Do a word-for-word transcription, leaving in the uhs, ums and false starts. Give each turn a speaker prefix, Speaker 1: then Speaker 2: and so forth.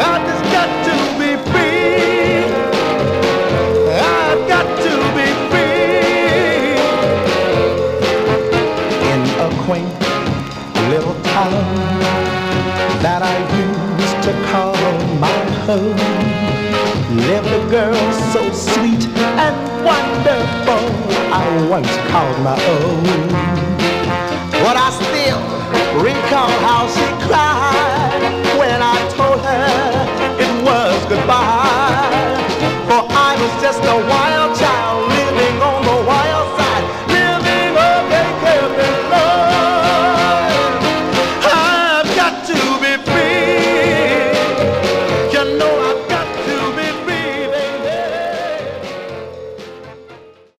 Speaker 1: I just got to be free. I've got to be free. In a quaint little town that I used to call my home, lived a girl so sweet and wonderful I once called my own. But I still recall how she cried